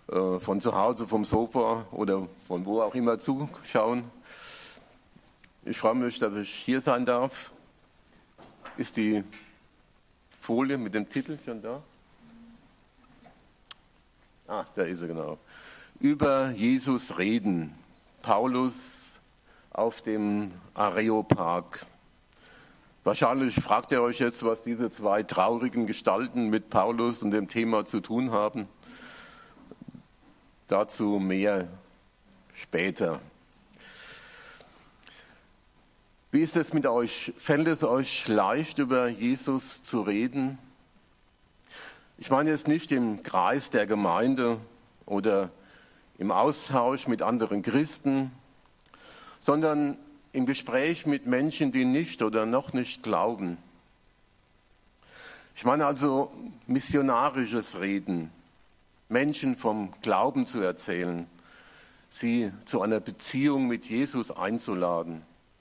von zu Hause, vom Sofa oder von wo auch immer zuschauen. Ich freue mich, dass ich hier sein darf. Ist die Folie mit dem Titel schon da? Da ist er genau. Über Jesus reden. Paulus auf dem Areopag. Wahrscheinlich fragt ihr euch jetzt, was diese zwei traurigen Gestalten mit Paulus und dem Thema zu tun haben. Dazu mehr später. Wie ist es mit euch? Fällt es euch leicht, über Jesus zu reden? Ich meine jetzt nicht im Kreis der Gemeinde oder im Austausch mit anderen Christen, sondern im Gespräch mit Menschen, die nicht oder noch nicht glauben. Ich meine also missionarisches Reden, Menschen vom Glauben zu erzählen, sie zu einer Beziehung mit Jesus einzuladen.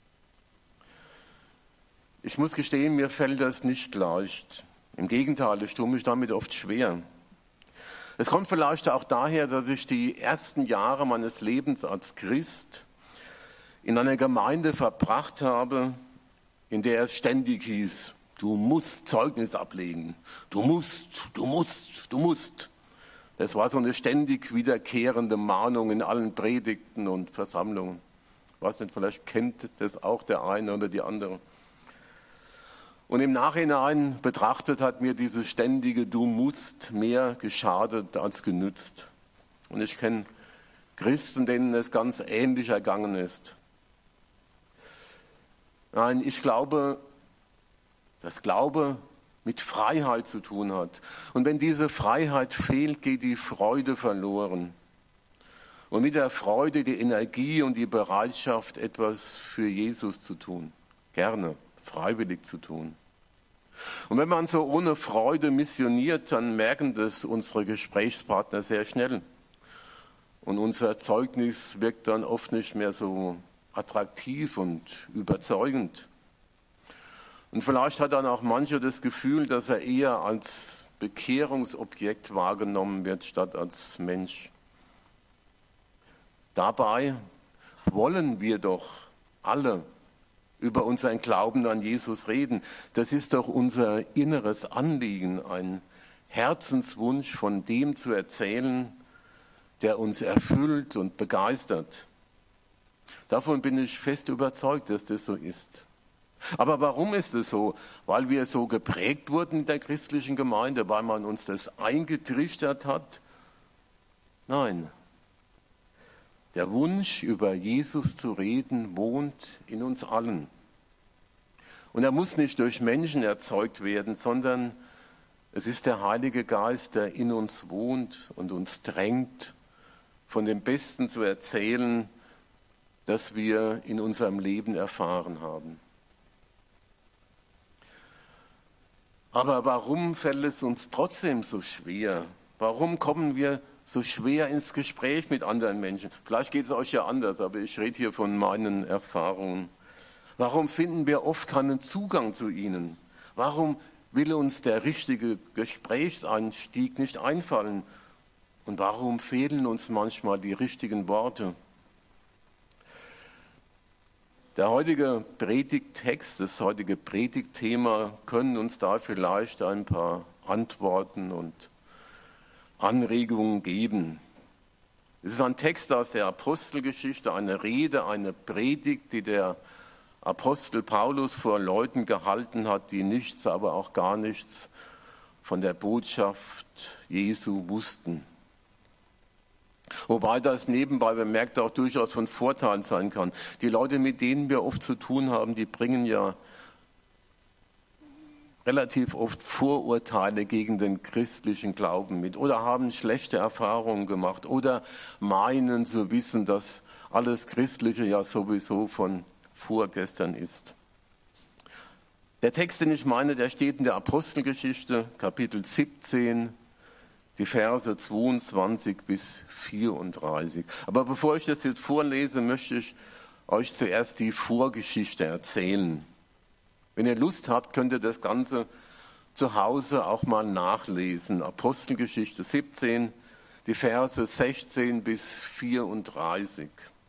Ich muss gestehen, mir fällt das nicht leicht. Im Gegenteil, ich tue mich damit oft schwer. Es kommt vielleicht auch daher, dass ich die ersten Jahre meines Lebens als Christ in einer Gemeinde verbracht habe, in der es ständig hieß, du musst Zeugnis ablegen, du musst. Das war so eine ständig wiederkehrende Mahnung in allen Predigten und Versammlungen. Ich weiß nicht, vielleicht kennt das auch der eine oder die andere. Und im Nachhinein betrachtet hat mir dieses ständige Du musst mehr geschadet als genützt. Und ich kenne Christen, denen es ganz ähnlich ergangen ist. Nein, ich glaube, dass Glaube mit Freiheit zu tun hat. Und wenn diese Freiheit fehlt, geht die Freude verloren. Und mit der Freude die Energie und die Bereitschaft, etwas für Jesus zu tun. Gerne, freiwillig zu tun. Und wenn man so ohne Freude missioniert, dann merken das unsere Gesprächspartner sehr schnell. Und unser Zeugnis wirkt dann oft nicht mehr so attraktiv und überzeugend. Und vielleicht hat dann auch mancher das Gefühl, dass er eher als Bekehrungsobjekt wahrgenommen wird, statt als Mensch. Dabei wollen wir doch alle über unseren Glauben an Jesus reden. Das ist doch unser inneres Anliegen, ein Herzenswunsch, von dem zu erzählen, der uns erfüllt und begeistert. Davon bin ich fest überzeugt, dass das so ist. Aber warum ist es so? Weil wir so geprägt wurden in der christlichen Gemeinde, weil man uns das eingetrichtert hat? Nein. Der Wunsch, über Jesus zu reden, wohnt in uns allen. Und er muss nicht durch Menschen erzeugt werden, sondern es ist der Heilige Geist, der in uns wohnt und uns drängt, von dem Besten zu erzählen, das wir in unserem Leben erfahren haben. Aber warum fällt es uns trotzdem so schwer? Warum kommen wir so schwer ins Gespräch mit anderen Menschen? Vielleicht geht es euch ja anders, aber ich rede hier von meinen Erfahrungen. Warum finden wir oft keinen Zugang zu ihnen? Warum will uns der richtige Gesprächseinstieg nicht einfallen? Und warum fehlen uns manchmal die richtigen Worte? Der heutige Predigttext, das heutige Predigtthema können uns da vielleicht ein paar Antworten und Anregungen geben. Es ist ein Text aus der Apostelgeschichte, eine Rede, eine Predigt, die der Apostel Paulus vor Leuten gehalten hat, die nichts, aber auch gar nichts von der Botschaft Jesu wussten. Wobei das nebenbei bemerkt auch durchaus von Vorteil sein kann. Die Leute, mit denen wir oft zu tun haben, die bringen ja relativ oft Vorurteile gegen den christlichen Glauben mit oder haben schlechte Erfahrungen gemacht oder meinen zu wissen, dass alles Christliche ja sowieso von vorgestern ist. Der Text, den ich meine, der steht in der Apostelgeschichte, Kapitel 17, die Verse 22 bis 34. Aber bevor ich das jetzt vorlese, möchte ich euch zuerst die Vorgeschichte erzählen. Wenn ihr Lust habt, könnt ihr das Ganze zu Hause auch mal nachlesen. Apostelgeschichte 17, die Verse 16 bis 34.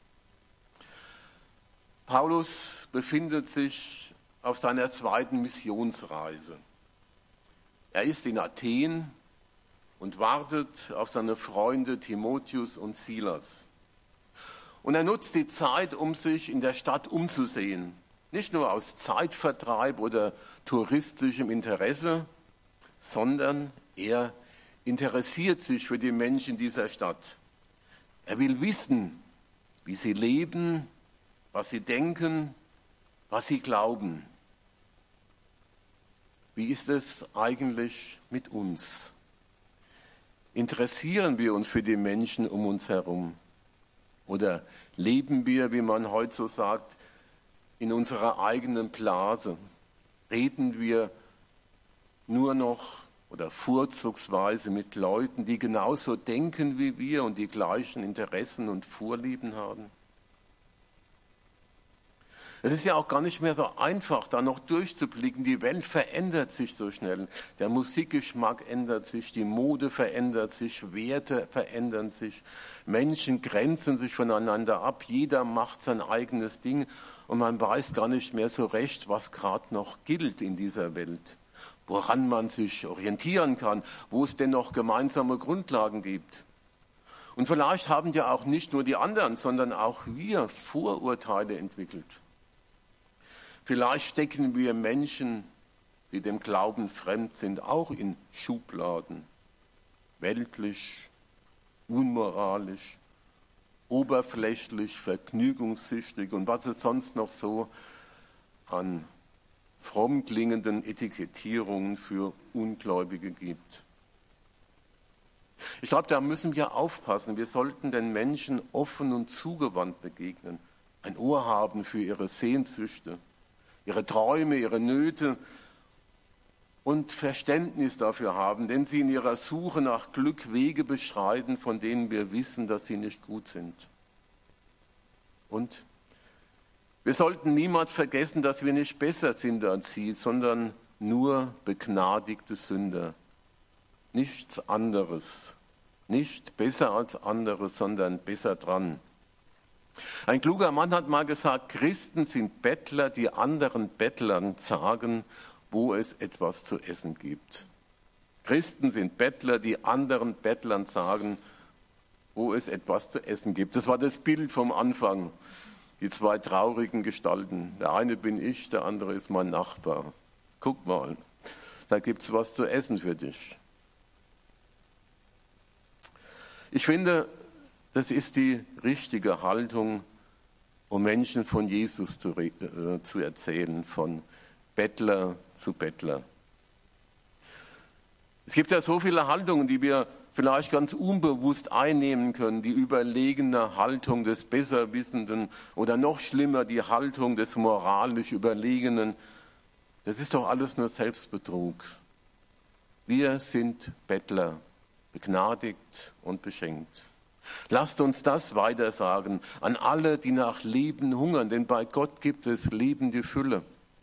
Paulus befindet sich auf seiner zweiten Missionsreise. Er ist in Athen und wartet auf seine Freunde Timotheus und Silas. Und er nutzt die Zeit, um sich in der Stadt umzusehen. Nicht nur aus Zeitvertreib oder touristischem Interesse, sondern er interessiert sich für die Menschen dieser Stadt. Er will wissen, wie sie leben, was sie denken, was sie glauben. Wie ist es eigentlich mit uns? Interessieren wir uns für die Menschen um uns herum? Oder leben wir, wie man heute so sagt, in unserer eigenen Blase? Reden wir nur noch oder vorzugsweise mit Leuten, die genauso denken wie wir und die gleichen Interessen und Vorlieben haben? Es ist ja auch gar nicht mehr so einfach, da noch durchzublicken. Die Welt verändert sich so schnell. Der Musikgeschmack ändert sich, die Mode verändert sich, Werte verändern sich. Menschen grenzen sich voneinander ab. Jeder macht sein eigenes Ding und man weiß gar nicht mehr so recht, was gerade noch gilt in dieser Welt. Woran man sich orientieren kann, wo es denn noch gemeinsame Grundlagen gibt. Und vielleicht haben ja auch nicht nur die anderen, sondern auch wir Vorurteile entwickelt. Vielleicht stecken wir Menschen, die dem Glauben fremd sind, auch in Schubladen. Weltlich, unmoralisch, oberflächlich, vergnügungssüchtig und was es sonst noch so an fromm klingenden Etikettierungen für Ungläubige gibt. Ich glaube, da müssen wir aufpassen. Wir sollten den Menschen offen und zugewandt begegnen, ein Ohr haben für ihre Sehnsüchte, ihre Träume, ihre Nöte und Verständnis dafür haben, denn sie in ihrer Suche nach Glück Wege beschreiten, von denen wir wissen, dass sie nicht gut sind. Und wir sollten niemals vergessen, dass wir nicht besser sind als sie, sondern nur begnadigte Sünder. Nichts anderes. Nicht besser als andere, sondern besser dran. Ein kluger Mann hat mal gesagt, Christen sind Bettler, die anderen Bettlern sagen, wo es etwas zu essen gibt. Christen sind Bettler, die anderen Bettlern sagen, wo es etwas zu essen gibt. Das war das Bild vom Anfang, die zwei traurigen Gestalten. Der eine bin ich, der andere ist mein Nachbar. Guck mal, da gibt es was zu essen für dich. Ich finde, das ist die richtige Haltung, um Menschen von Jesus zu erzählen, von Bettler zu Bettler. Es gibt ja so viele Haltungen, die wir vielleicht ganz unbewusst einnehmen können. Die überlegene Haltung des Besserwissenden oder noch schlimmer die Haltung des moralisch Überlegenen. Das ist doch alles nur Selbstbetrug. Wir sind Bettler, begnadigt und beschenkt. Lasst uns das weitersagen an alle, die nach Leben hungern, denn bei Gott gibt es lebende Fülle.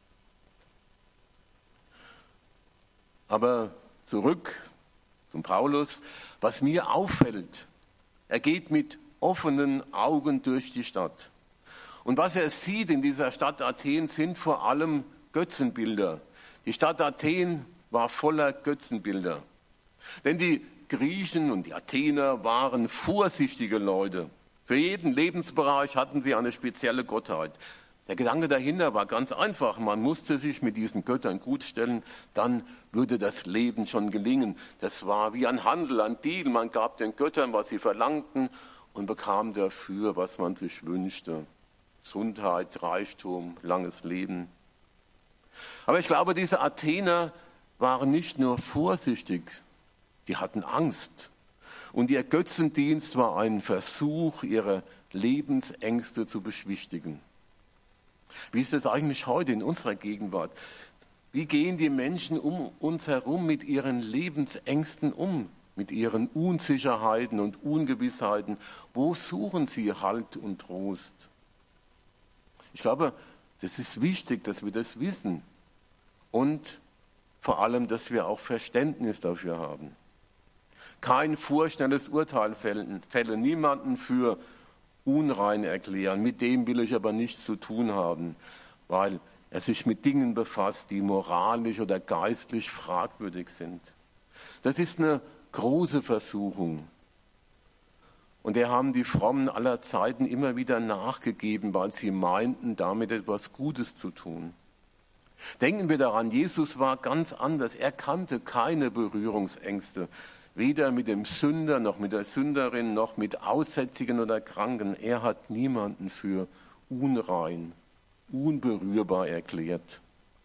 Aber zurück zum Paulus, was mir auffällt, er geht mit offenen Augen durch die Stadt. Und was er sieht in dieser Stadt Athen sind vor allem Götzenbilder. Die Stadt Athen war voller Götzenbilder. Denn die Griechen und die Athener waren vorsichtige Leute. Für jeden Lebensbereich hatten sie eine spezielle Gottheit. Der Gedanke dahinter war ganz einfach. Man musste sich mit diesen Göttern gutstellen, dann würde das Leben schon gelingen. Das war wie ein Handel, ein Deal. Man gab den Göttern, was sie verlangten und bekam dafür, was man sich wünschte. Gesundheit, Reichtum, langes Leben. Aber ich glaube, diese Athener waren nicht nur vorsichtig, die hatten Angst. Und ihr Götzendienst war ein Versuch, ihre Lebensängste zu beschwichtigen. Wie ist es eigentlich heute in unserer Gegenwart? Wie gehen die Menschen um uns herum mit ihren Lebensängsten um, mit ihren Unsicherheiten und Ungewissheiten? Wo suchen sie Halt und Trost? Ich glaube, das ist wichtig, dass wir das wissen und vor allem, dass wir auch Verständnis dafür haben. kein vorschnelles Urteil fällen, niemanden für unrein erklären. Mit dem will ich aber nichts zu tun haben, weil er sich mit Dingen befasst, die moralisch oder geistlich fragwürdig sind. Das ist eine große Versuchung. Und der haben die Frommen aller Zeiten immer wieder nachgegeben, weil sie meinten, damit etwas Gutes zu tun. Denken wir daran, Jesus war ganz anders. Er kannte keine Berührungsängste, weder mit dem Sünder noch mit der Sünderin noch mit Aussätzigen oder Kranken. Er hat niemanden für unrein, unberührbar erklärt.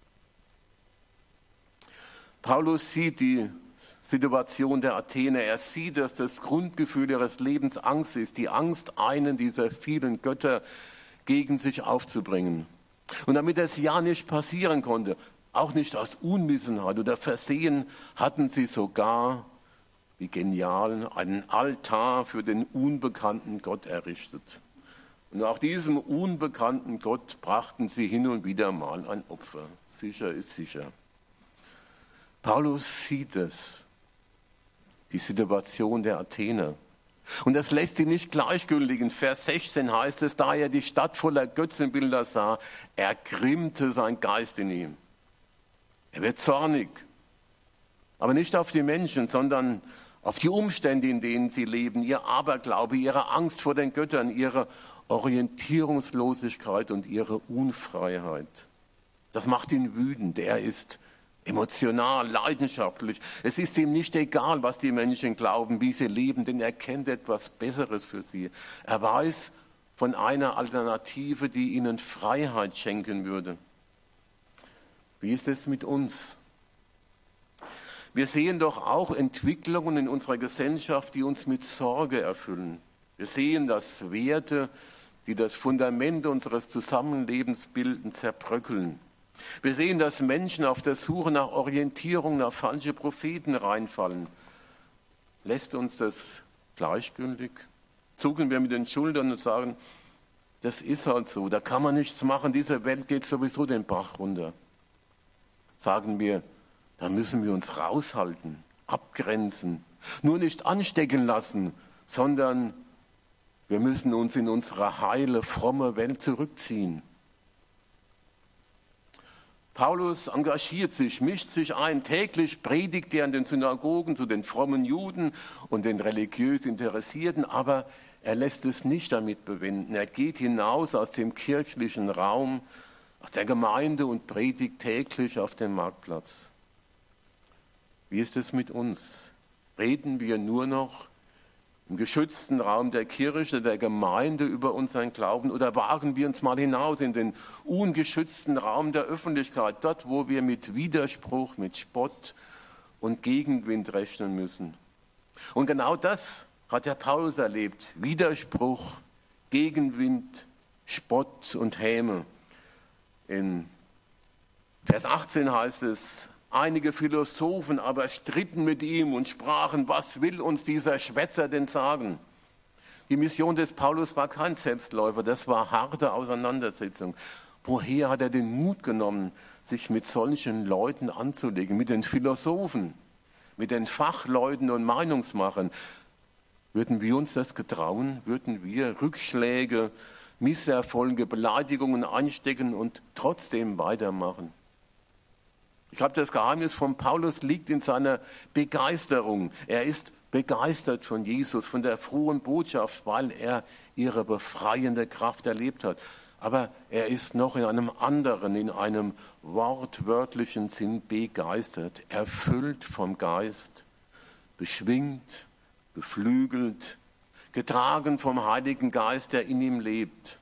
Paulus sieht die Situation der Athener. Er sieht, dass das Grundgefühl ihres Lebens Angst ist. Die Angst, einen dieser vielen Götter gegen sich aufzubringen. Und damit das ja nicht passieren konnte, auch nicht aus Unwissenheit oder Versehen, hatten sie sogar, wie genial, einen Altar für den unbekannten Gott errichtet. Und auch diesem unbekannten Gott brachten sie hin und wieder mal ein Opfer. Sicher ist sicher. Paulus sieht es, die Situation der Athener. Und das lässt ihn nicht gleichgültig. In Vers 16 heißt es, da er die Stadt voller Götzenbilder sah, ergrimmte sein Geist in ihm. Er wird zornig, aber nicht auf die Menschen, sondern auf die Umstände, in denen sie leben, ihr Aberglaube, ihre Angst vor den Göttern, ihre Orientierungslosigkeit und ihre Unfreiheit. Das macht ihn wütend. Er ist emotional, leidenschaftlich. Es ist ihm nicht egal, was die Menschen glauben, wie sie leben, denn er kennt etwas Besseres für sie. Er weiß von einer Alternative, die ihnen Freiheit schenken würde. Wie ist es mit uns? Wir sehen doch auch Entwicklungen in unserer Gesellschaft, die uns mit Sorge erfüllen. Wir sehen, dass Werte, die das Fundament unseres Zusammenlebens bilden, zerbröckeln. Wir sehen, dass Menschen auf der Suche nach Orientierung, nach falsche Propheten reinfallen. Lässt uns das gleichgültig? Zucken wir mit den Schultern und sagen, das ist halt so, da kann man nichts machen, diese Welt geht sowieso den Bach runter. Sagen wir, da müssen wir uns raushalten, abgrenzen, nur nicht anstecken lassen, sondern wir müssen uns in unsere heile, fromme Welt zurückziehen. Paulus engagiert sich, mischt sich ein. Täglich predigt er in den Synagogen zu den frommen Juden und den religiös Interessierten, aber er lässt es nicht damit bewenden. Er geht hinaus aus dem kirchlichen Raum, aus der Gemeinde und predigt täglich auf dem Marktplatz. Wie ist es mit uns? Reden wir nur noch im geschützten Raum der Kirche, der Gemeinde über unseren Glauben oder wagen wir uns mal hinaus in den ungeschützten Raum der Öffentlichkeit, dort wo wir mit Widerspruch, mit Spott und Gegenwind rechnen müssen. Und genau das hat der Paulus erlebt. Widerspruch, Gegenwind, Spott und Häme. In Vers 18 heißt es, einige Philosophen aber stritten mit ihm und sprachen, was will uns dieser Schwätzer denn sagen? Die Mission des Paulus war kein Selbstläufer, das war harte Auseinandersetzung. Woher hat er den Mut genommen, sich mit solchen Leuten anzulegen, mit den Philosophen, mit den Fachleuten und Meinungsmachern? Würden wir uns das getrauen? Würden wir Rückschläge, Misserfolge, Beleidigungen einstecken und trotzdem weitermachen? Ich glaube, das Geheimnis von Paulus liegt in seiner Begeisterung. Er ist begeistert von Jesus, von der frohen Botschaft, weil er ihre befreiende Kraft erlebt hat. Aber er ist noch in einem anderen, in einem wortwörtlichen Sinn begeistert, erfüllt vom Geist, beschwingt, beflügelt, getragen vom Heiligen Geist, der in ihm lebt.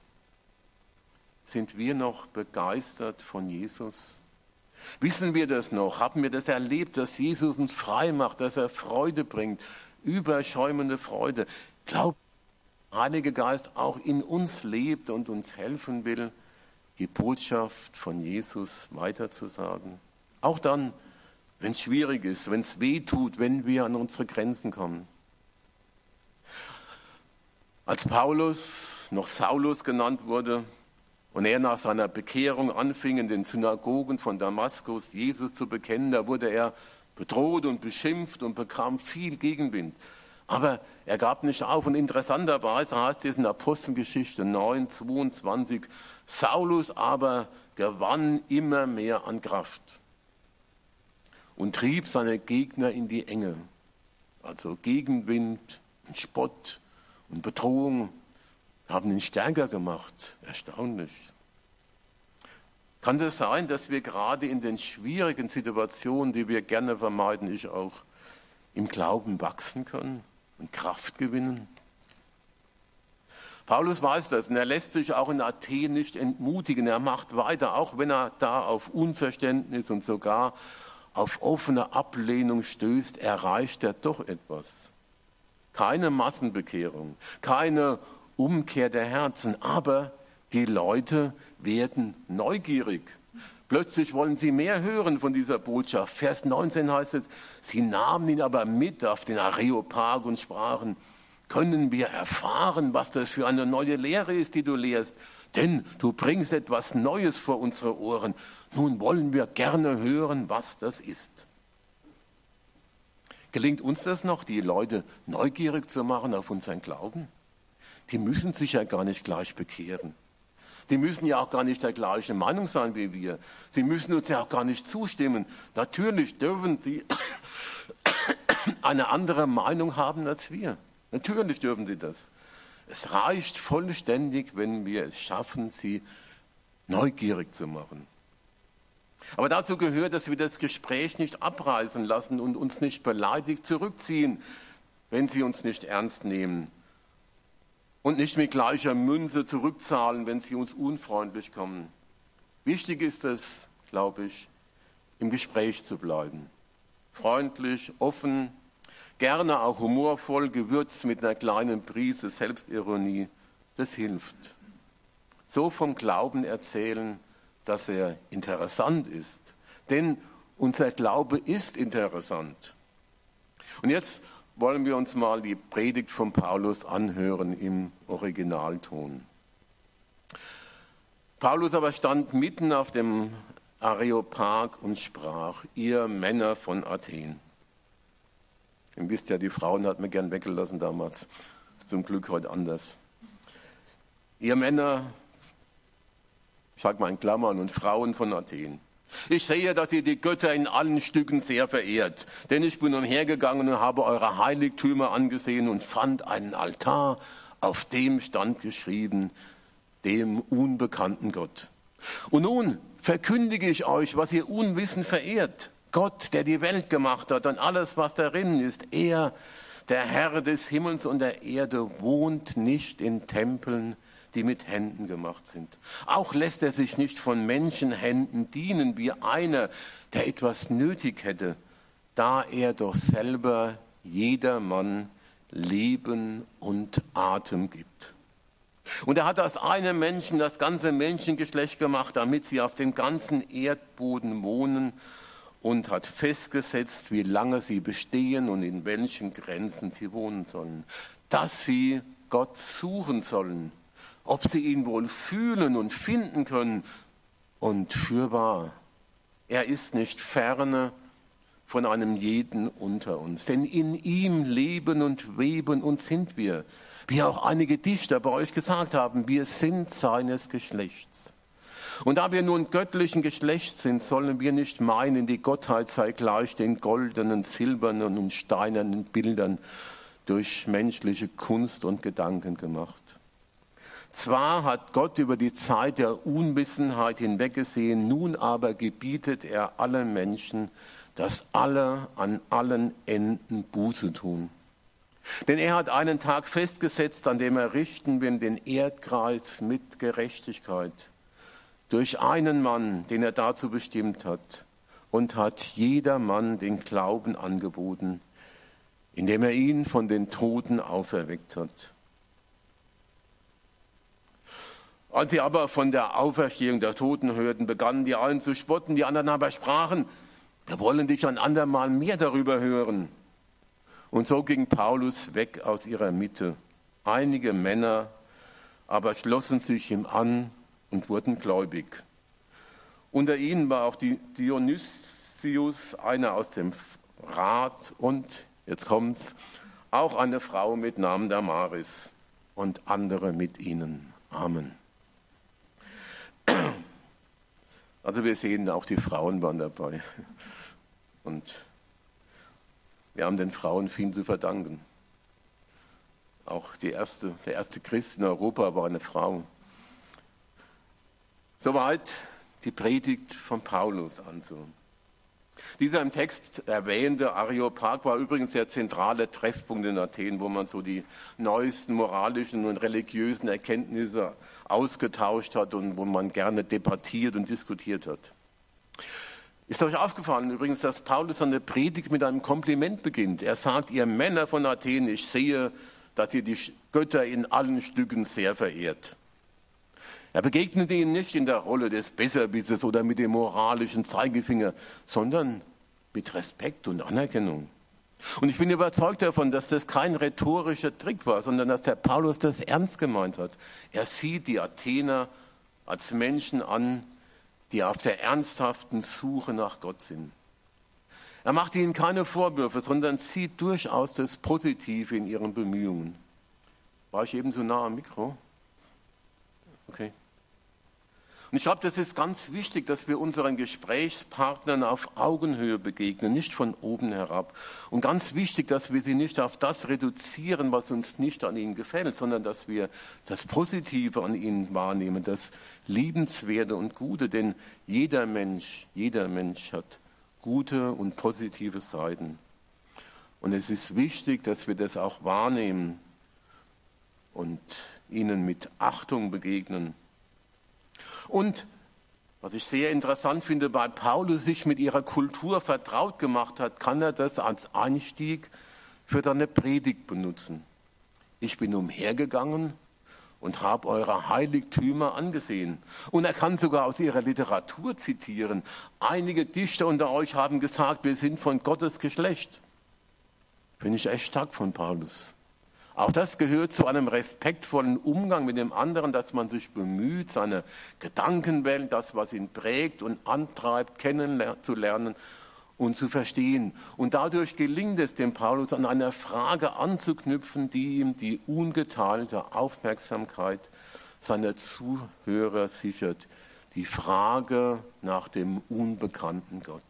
Sind wir noch begeistert von Jesus? Wissen wir das noch? Haben wir das erlebt, dass Jesus uns frei macht, dass er Freude bringt, überschäumende Freude? Glaubt, der Heilige Geist auch in uns lebt und uns helfen will, die Botschaft von Jesus weiterzusagen. Auch dann, wenn es schwierig ist, wenn es weh tut, wenn wir an unsere Grenzen kommen. Als Paulus noch Saulus genannt wurde, und er nach seiner Bekehrung anfing, in den Synagogen von Damaskus Jesus zu bekennen, da wurde er bedroht und beschimpft und bekam viel Gegenwind. Aber er gab nicht auf und interessanterweise heißt es in Apostelgeschichte 9:22, Saulus aber gewann immer mehr an Kraft und trieb seine Gegner in die Enge. Also Gegenwind, Spott und Bedrohung haben ihn stärker gemacht. Erstaunlich. Kann das sein, dass wir gerade in den schwierigen Situationen, die wir gerne vermeiden, ich auch, im Glauben wachsen können und Kraft gewinnen? Paulus weiß das und er lässt sich auch in Athen nicht entmutigen. Er macht weiter, auch wenn er da auf Unverständnis und sogar auf offene Ablehnung stößt, erreicht er doch etwas. Keine Massenbekehrung, keine Umkehr der Herzen, aber die Leute werden neugierig. Plötzlich wollen sie mehr hören von dieser Botschaft. Vers 19 heißt es, sie nahmen ihn aber mit auf den Areopag und sprachen, können wir erfahren, was das für eine neue Lehre ist, die du lehrst? Denn du bringst etwas Neues vor unsere Ohren. Nun wollen wir gerne hören, was das ist. Gelingt uns das noch, die Leute neugierig zu machen auf unseren Glauben? Die müssen sich ja gar nicht gleich bekehren. Die müssen ja auch gar nicht der gleichen Meinung sein wie wir. Sie müssen uns ja auch gar nicht zustimmen. Natürlich dürfen sie eine andere Meinung haben als wir. Natürlich dürfen sie das. Es reicht vollständig, wenn wir es schaffen, sie neugierig zu machen. Aber dazu gehört, dass wir das Gespräch nicht abreißen lassen und uns nicht beleidigt zurückziehen, wenn sie uns nicht ernst nehmen. Und nicht mit gleicher Münze zurückzahlen, wenn sie uns unfreundlich kommen. Wichtig ist es, glaube ich, im Gespräch zu bleiben. Freundlich, offen, gerne auch humorvoll, gewürzt mit einer kleinen Prise Selbstironie. Das hilft. So vom Glauben erzählen, dass er interessant ist. Denn unser Glaube ist interessant. Und jetzt wollen wir uns mal die Predigt von Paulus anhören im Originalton. Paulus aber stand mitten auf dem Areopag und sprach, ihr Männer von Athen. Ihr wisst ja, die Frauen hat man gern weggelassen damals. Ist zum Glück heute anders. Ihr Männer, ich sage mal in Klammern, und Frauen von Athen. Ich sehe, dass ihr die Götter in allen Stücken sehr verehrt. Denn ich bin umhergegangen und habe eure Heiligtümer angesehen und fand einen Altar, auf dem stand geschrieben, dem unbekannten Gott. Und nun verkündige ich euch, was ihr unwissend verehrt. Gott, der die Welt gemacht hat und alles, was darin ist. Er, der Herr des Himmels und der Erde, wohnt nicht in Tempeln, die mit Händen gemacht sind. Auch lässt er sich nicht von Menschenhänden dienen wie einer, der etwas nötig hätte, da er doch selber jedermann Leben und Atem gibt. Und er hat aus einem Menschen das ganze Menschengeschlecht gemacht, damit sie auf dem ganzen Erdboden wohnen und hat festgesetzt, wie lange sie bestehen und in welchen Grenzen sie wohnen sollen. Dass sie Gott suchen sollen, ob sie ihn wohl fühlen und finden können. Und fürwahr, er ist nicht ferne von einem jeden unter uns. Denn in ihm leben und weben und sind wir. Wie auch einige Dichter bei euch gesagt haben, wir sind seines Geschlechts. Und da wir nun göttlichen Geschlechts sind, sollen wir nicht meinen, die Gottheit sei gleich den goldenen, silbernen und steinernen Bildern durch menschliche Kunst und Gedanken gemacht. Zwar hat Gott über die Zeit der Unwissenheit hinweggesehen, nun aber gebietet er allen Menschen, dass alle an allen Enden Buße tun. Denn er hat einen Tag festgesetzt, an dem er richten will den Erdkreis mit Gerechtigkeit. Durch einen Mann, den er dazu bestimmt hat, und hat jedermann den Glauben angeboten, indem er ihn von den Toten auferweckt hat. Als sie aber von der Auferstehung der Toten hörten, begannen die einen zu spotten, die anderen aber sprachen, wir wollen dich ein andermal mehr darüber hören. Und so ging Paulus weg aus ihrer Mitte. Einige Männer aber schlossen sich ihm an und wurden gläubig. Unter ihnen war auch Dionysius, einer aus dem Rat und, jetzt kommt's, auch eine Frau mit Namen Damaris und andere mit ihnen. Amen. Also wir sehen, auch die Frauen waren dabei. Und wir haben den Frauen viel zu verdanken. Auch der erste Christ in Europa war eine Frau. Soweit die Predigt von Paulus also. Dieser im Text erwähnte Areopag war übrigens der zentrale Treffpunkt in Athen, wo man so die neuesten moralischen und religiösen Erkenntnisse ausgetauscht hat und wo man gerne debattiert und diskutiert hat. Ist euch aufgefallen übrigens, dass Paulus seine Predigt mit einem Kompliment beginnt? Er sagt, ihr Männer von Athen, ich sehe, dass ihr die Götter in allen Stücken sehr verehrt. Er begegnet ihnen nicht in der Rolle des Besserwissers oder mit dem moralischen Zeigefinger, sondern mit Respekt und Anerkennung. Und ich bin überzeugt davon, dass das kein rhetorischer Trick war, sondern dass der Paulus das ernst gemeint hat. Er sieht die Athener als Menschen an, die auf der ernsthaften Suche nach Gott sind. Er macht ihnen keine Vorwürfe, sondern sieht durchaus das Positive in ihren Bemühungen. War ich eben so nah am Mikro? Okay. Und ich glaube, das ist ganz wichtig, dass wir unseren Gesprächspartnern auf Augenhöhe begegnen, nicht von oben herab. Und ganz wichtig, dass wir sie nicht auf das reduzieren, was uns nicht an ihnen gefällt, sondern dass wir das Positive an ihnen wahrnehmen, das Liebenswerte und Gute. Denn jeder Mensch hat gute und positive Seiten. Und es ist wichtig, dass wir das auch wahrnehmen und ihnen mit Achtung begegnen. Und was ich sehr interessant finde, weil Paulus sich mit ihrer Kultur vertraut gemacht hat, kann er das als Einstieg für seine Predigt benutzen. Ich bin umhergegangen und habe eure Heiligtümer angesehen. Und er kann sogar aus ihrer Literatur zitieren. Einige Dichter unter euch haben gesagt, wir sind von Gottes Geschlecht. Finde ich echt stark von Paulus. Auch das gehört zu einem respektvollen Umgang mit dem anderen, dass man sich bemüht, seine Gedankenwelt, das, was ihn prägt und antreibt, kennenzulernen und zu verstehen. Und dadurch gelingt es dem Paulus, an einer Frage anzuknüpfen, die ihm die ungeteilte Aufmerksamkeit seiner Zuhörer sichert. Die Frage nach dem unbekannten Gott.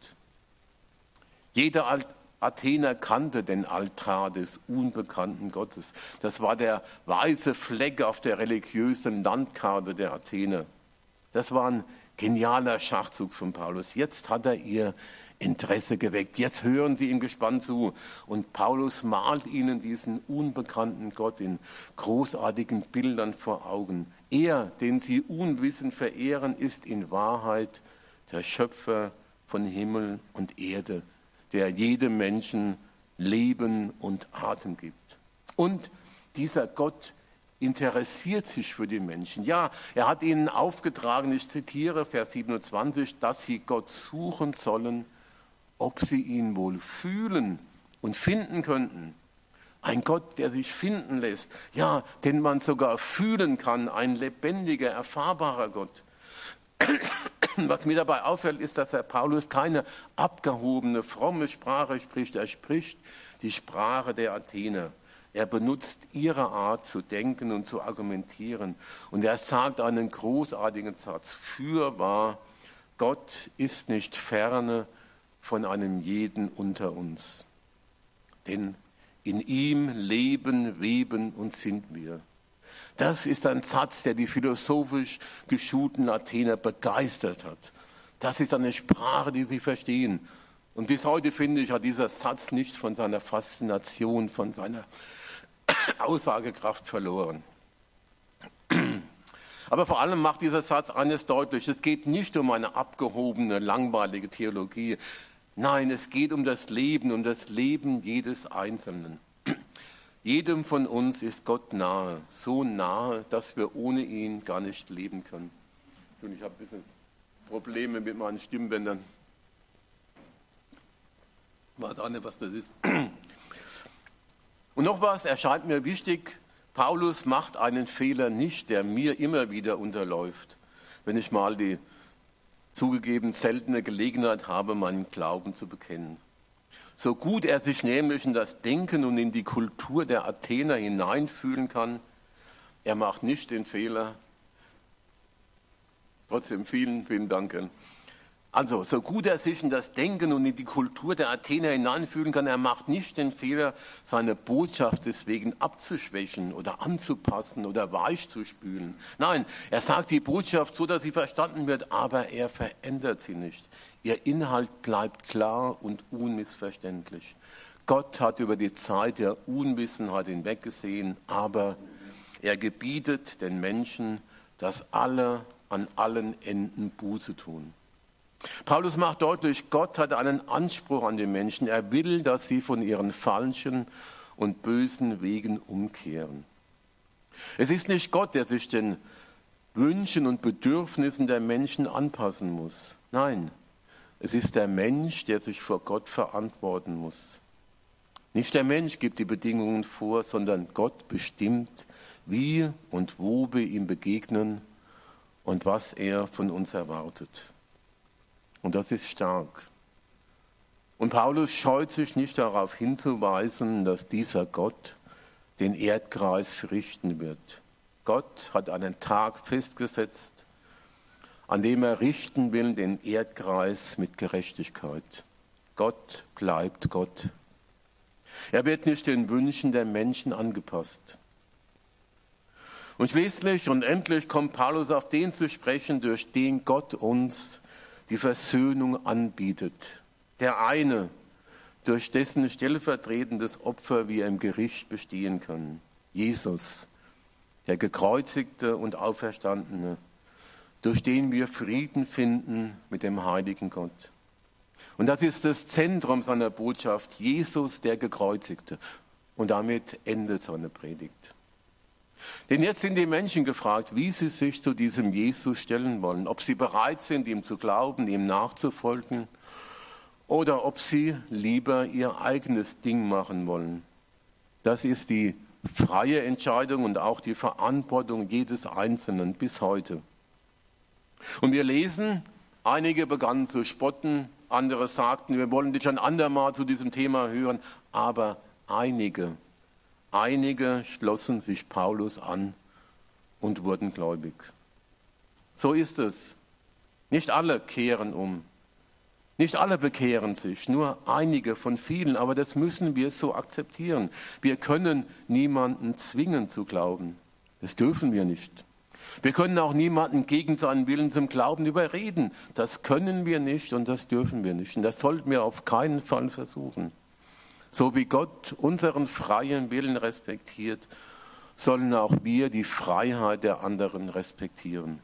Jeder Athener kannte den Altar des unbekannten Gottes. Das war der weiße Fleck auf der religiösen Landkarte der Athener. Das war ein genialer Schachzug von Paulus. Jetzt hat er ihr Interesse geweckt. Jetzt hören sie ihm gespannt zu. Und Paulus malt ihnen diesen unbekannten Gott in großartigen Bildern vor Augen. Er, den sie unwissend verehren, ist in Wahrheit der Schöpfer von Himmel und Erde, der jedem Menschen Leben und Atem gibt. Und dieser Gott interessiert sich für die Menschen. Ja, er hat ihnen aufgetragen, ich zitiere Vers 27, dass sie Gott suchen sollen, ob sie ihn wohl fühlen und finden könnten. Ein Gott, der sich finden lässt, ja, den man sogar fühlen kann, ein lebendiger, erfahrbarer Gott. Was mir dabei auffällt, ist, dass Herr Paulus keine abgehobene, fromme Sprache spricht. Er spricht die Sprache der Athener. Er benutzt ihre Art zu denken und zu argumentieren. Und er sagt einen großartigen Satz. Fürwahr, Gott ist nicht ferne von einem jeden unter uns. Denn in ihm leben, weben und sind wir. Das ist ein Satz, der die philosophisch geschulten Athener begeistert hat. Das ist eine Sprache, die sie verstehen. Und bis heute, finde ich, hat dieser Satz nicht von seiner Faszination, von seiner Aussagekraft verloren. Aber vor allem macht dieser Satz eines deutlich. Es geht nicht um eine abgehobene, langweilige Theologie. Nein, es geht um das Leben jedes Einzelnen. Jedem von uns ist Gott nahe, so nahe, dass wir ohne ihn gar nicht leben können. Ich habe ein bisschen Probleme mit meinen Stimmbändern. Ich weiß auch nicht, was das ist. Und noch was erscheint mir wichtig. Paulus macht einen Fehler nicht, der mir immer wieder unterläuft, wenn ich mal die zugegeben seltene Gelegenheit habe, meinen Glauben zu bekennen. So gut er sich nämlich in das Denken und in die Kultur der Athener hineinfühlen kann, er macht nicht den Fehler. Trotzdem vielen Dank. Also, so gut er sich in das Denken und in die Kultur der Athener hineinfühlen kann, er macht nicht den Fehler, seine Botschaft deswegen abzuschwächen oder anzupassen oder weich zu spülen. Nein, er sagt die Botschaft so, dass sie verstanden wird, aber er verändert sie nicht. Ihr Inhalt bleibt klar und unmissverständlich. Gott hat über die Zeit der Unwissenheit hinweggesehen, aber er gebietet den Menschen, dass alle an allen Enden Buße tun. Paulus macht deutlich, Gott hat einen Anspruch an die Menschen. Er will, dass sie von ihren falschen und bösen Wegen umkehren. Es ist nicht Gott, der sich den Wünschen und Bedürfnissen der Menschen anpassen muss. Nein, es ist der Mensch, der sich vor Gott verantworten muss. Nicht der Mensch gibt die Bedingungen vor, sondern Gott bestimmt, wie und wo wir ihm begegnen und was er von uns erwartet. Und das ist stark. Und Paulus scheut sich nicht darauf hinzuweisen, dass dieser Gott den Erdkreis richten wird. Gott hat einen Tag festgesetzt, an dem er richten will, den Erdkreis mit Gerechtigkeit. Gott bleibt Gott. Er wird nicht den Wünschen der Menschen angepasst. Und schließlich und endlich kommt Paulus auf den zu sprechen, durch den Gott uns die Versöhnung anbietet. Der eine, durch dessen stellvertretendes Opfer wir im Gericht bestehen können. Jesus, der Gekreuzigte und Auferstandene, durch den wir Frieden finden mit dem heiligen Gott. Und das ist das Zentrum seiner Botschaft, Jesus, der Gekreuzigte. Und damit endet seine Predigt. Denn jetzt sind die Menschen gefragt, wie sie sich zu diesem Jesus stellen wollen. Ob sie bereit sind, ihm zu glauben, ihm nachzufolgen, oder ob sie lieber ihr eigenes Ding machen wollen. Das ist die freie Entscheidung und auch die Verantwortung jedes Einzelnen bis heute. Und wir lesen, einige begannen zu spotten, andere sagten, wir wollen dich ein andermal zu diesem Thema hören, aber einige schlossen sich Paulus an und wurden gläubig. So ist es. Nicht alle kehren um. Nicht alle bekehren sich, nur einige von vielen, aber das müssen wir so akzeptieren. Wir können niemanden zwingen zu glauben. Das dürfen wir nicht. Wir können auch niemanden gegen seinen Willen zum Glauben überreden. Das können wir nicht und das dürfen wir nicht. Und das sollten wir auf keinen Fall versuchen. So wie Gott unseren freien Willen respektiert, sollen auch wir die Freiheit der anderen respektieren.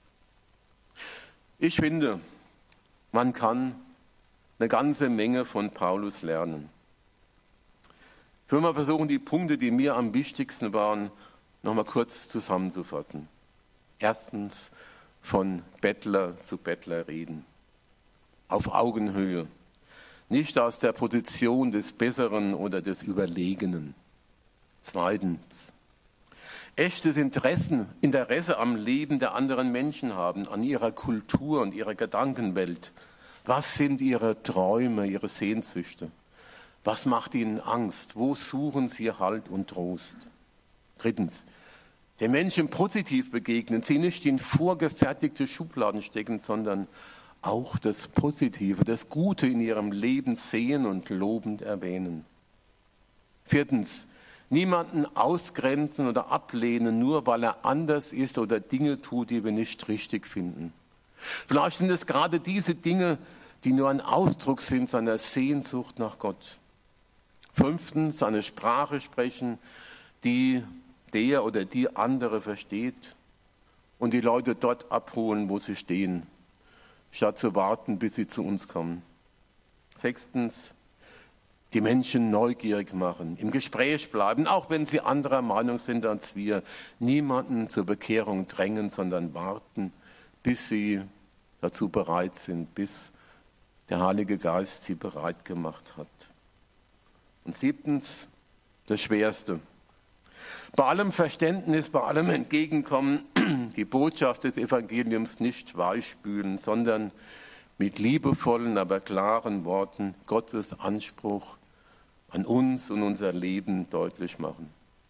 Ich finde, man kann eine ganze Menge von Paulus lernen. Ich will mal versuchen, die Punkte, die mir am wichtigsten waren, nochmal kurz zusammenzufassen. Erstens, von Bettler zu Bettler reden. Auf Augenhöhe. Nicht aus der Position des Besseren oder des Überlegenen. Zweitens, echtes Interesse am Leben der anderen Menschen haben, an ihrer Kultur und ihrer Gedankenwelt. Was sind ihre Träume, ihre Sehnsüchte? Was macht ihnen Angst? Wo suchen sie Halt und Trost? Drittens, den Menschen positiv begegnen, sie nicht in vorgefertigte Schubladen stecken, sondern auch das Positive, das Gute in ihrem Leben sehen und lobend erwähnen. Viertens, niemanden ausgrenzen oder ablehnen, nur weil er anders ist oder Dinge tut, die wir nicht richtig finden. Vielleicht sind es gerade diese Dinge, die nur ein Ausdruck sind seiner Sehnsucht nach Gott. Fünftens, eine Sprache sprechen, die der oder die andere versteht und die Leute dort abholen, wo sie stehen, statt zu warten, bis sie zu uns kommen. Sechstens, die Menschen neugierig machen, im Gespräch bleiben, auch wenn sie anderer Meinung sind als wir. Niemanden zur Bekehrung drängen, sondern warten, bis sie dazu bereit sind, bis der Heilige Geist sie bereit gemacht hat. Und siebtens, das Schwerste. Bei allem Verständnis, bei allem Entgegenkommen, die Botschaft des Evangeliums nicht weichspülen, sondern mit liebevollen, aber klaren Worten Gottes Anspruch an uns und unser Leben deutlich machen.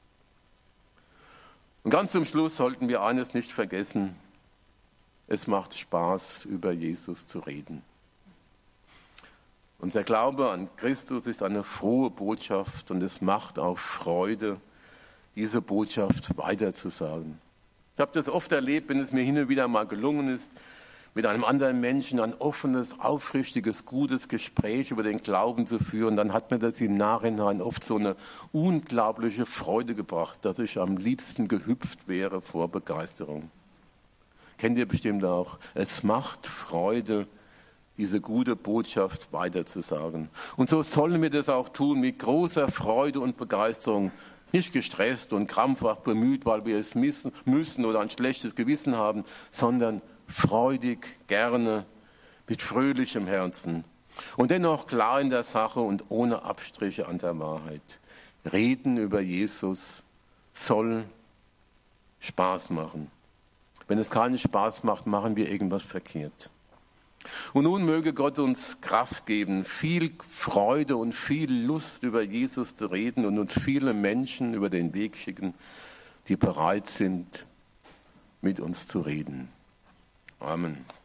Und ganz zum Schluss sollten wir eines nicht vergessen: Es macht Spaß, über Jesus zu reden. Unser Glaube an Christus ist eine frohe Botschaft und es macht auch Freude, diese Botschaft weiterzusagen. Ich habe das oft erlebt, wenn es mir hin und wieder mal gelungen ist, mit einem anderen Menschen ein offenes, aufrichtiges, gutes Gespräch über den Glauben zu führen, dann hat mir das im Nachhinein oft so eine unglaubliche Freude gebracht, dass ich am liebsten gehüpft wäre vor Begeisterung. Kennt ihr bestimmt auch. Es macht Freude, diese gute Botschaft weiterzusagen. Und so sollen wir das auch tun, mit großer Freude und Begeisterung. Nicht gestresst und krampfhaft bemüht, weil wir es müssen oder ein schlechtes Gewissen haben, sondern freudig, gerne, mit fröhlichem Herzen. Und dennoch klar in der Sache und ohne Abstriche an der Wahrheit. Reden über Jesus soll Spaß machen. Wenn es keinen Spaß macht, machen wir irgendwas verkehrt. Und nun möge Gott uns Kraft geben, viel Freude und viel Lust über Jesus zu reden und uns viele Menschen über den Weg schicken, die bereit sind, mit uns zu reden. Amen.